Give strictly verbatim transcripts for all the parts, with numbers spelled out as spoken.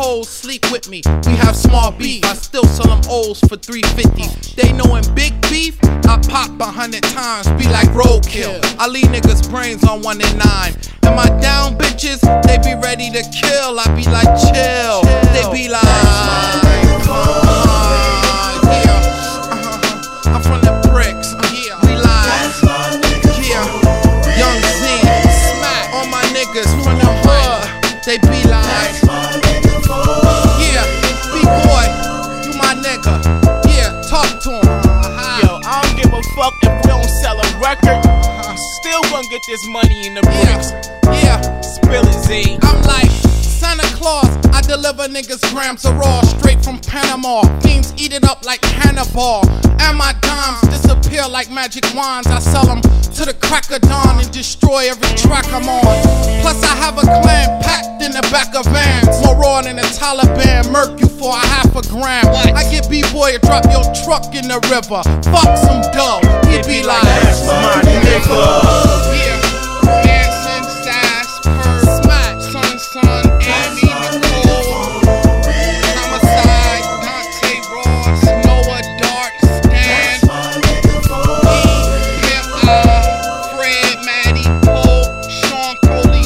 hoes sleep with me. We have small beef, I still sell them O's for three fifty. They knowin' big beef, I pop a hundred times, be like roadkill. I leave niggas brains on one and nine. Am I down, bitches? They be ready to kill. I be like, chill. They be like, uh, yeah. Uh-huh. I'm from the bricks. Uh, yeah. We live. Yeah. Young Z. Smack. All my niggas from the hood. They be like, yeah. B-boy, you my nigga. Yeah. Talk to him. Uh-huh. Yo, I don't give a fuck if we don't sell a record. Uh-huh. Still gonna get this money in the bricks. Yeah. Yeah. Spill it, Z. I'm like Santa Claus, I deliver niggas grams of raw straight from Panama. Fiends eat it up like Hannibal. And my dimes disappear like magic wands. I sell them to the crack of dawn and destroy every track I'm on. Plus I have a clan packed in the back of vans. More raw than the Taliban, murk you for a half a gram. I get B-boy to drop your truck in the river. Fuck some dough, he be like, that's my nigga. Yeah. Dancing, Sass, Purr, Smack, Son, Son, Amy, Nicole, Homicide, Dante Ross, Noah, Dart, Stan, E, Hip-Hop, Fred, Maddie, Pope, Sean Coleon,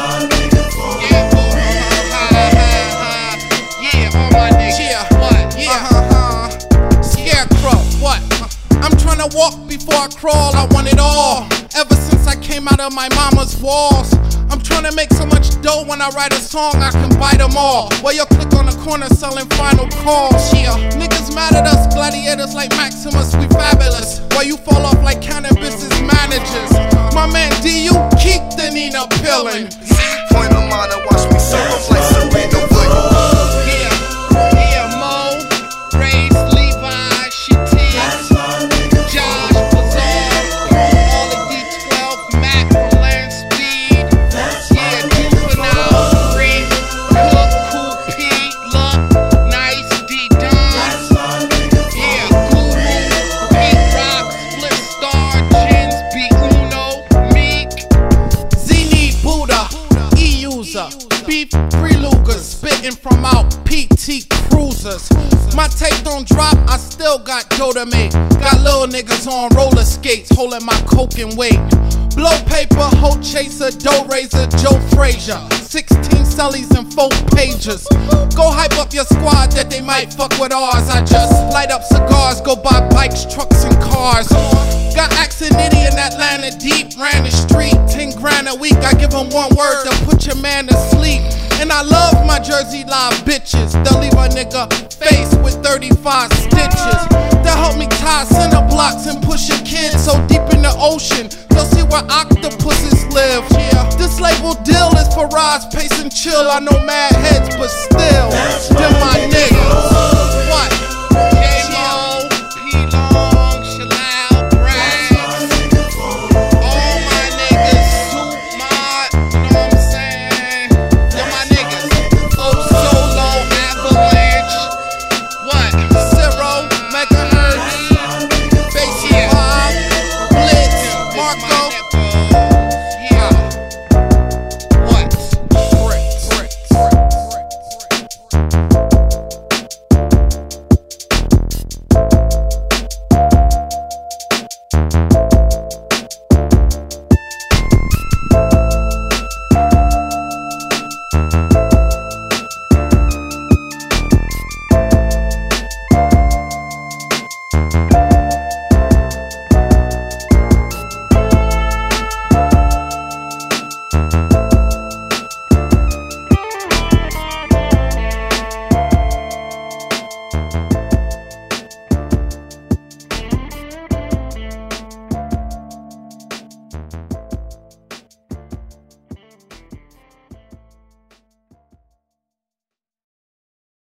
yeah, oh, ha, ha, ha, yeah, all my niggas, yeah, what, yeah, uh-huh, Scarecrow, what, I'm tryna walk before I crawl, I want it all. Ever since I came out of my mama's walls, I'm tryna make so much dough when I write a song, I can buy them all. Well, you'll click on the corner selling final calls. Yeah, niggas mad at us, gladiators like Maximus, we fabulous. While you fall off like cannabis's managers. My man D, you keep the Nina pillin'. Point of mine and watch me serve like Serena Williams. Yeah, yeah, Mo, Race, Levi, Shitty, Josh, Bazaar, all the D twelve, Mac from Land Speed, yeah, Juvenile, Free, Cook, Cool Pete, Luck, Nice, D-Don, yeah, Guru, Pete Rock, Split Star, Jins, B Uno, Meek, Z-Need, Buddha, E-User, Beef, Free Lugers, spitting from out P T Cruisers. My tape don't drop, I still got dough to make. Got little niggas on roller skates, holding my coke and weight. Blow paper, hoe chaser, dough raiser, Joe Frazier. sixteen cellies and four pages. Go hype up your squad that they might fuck with ours. I just light up cigars, go buy bikes, trucks, and cars. Got Axon Nitty in Atlanta deep, ran the street. Ten grand a week, I give them one word to put your man to sleep. And I love my Jersey Live bitches. They'll leave a nigga face with thirty-five stitches. They'll help me tie center blocks and push a kid so deep in the ocean. They'll see where octopuses live. Yeah, this label deal is for rise, pace, and chill. I know mad heads, but still.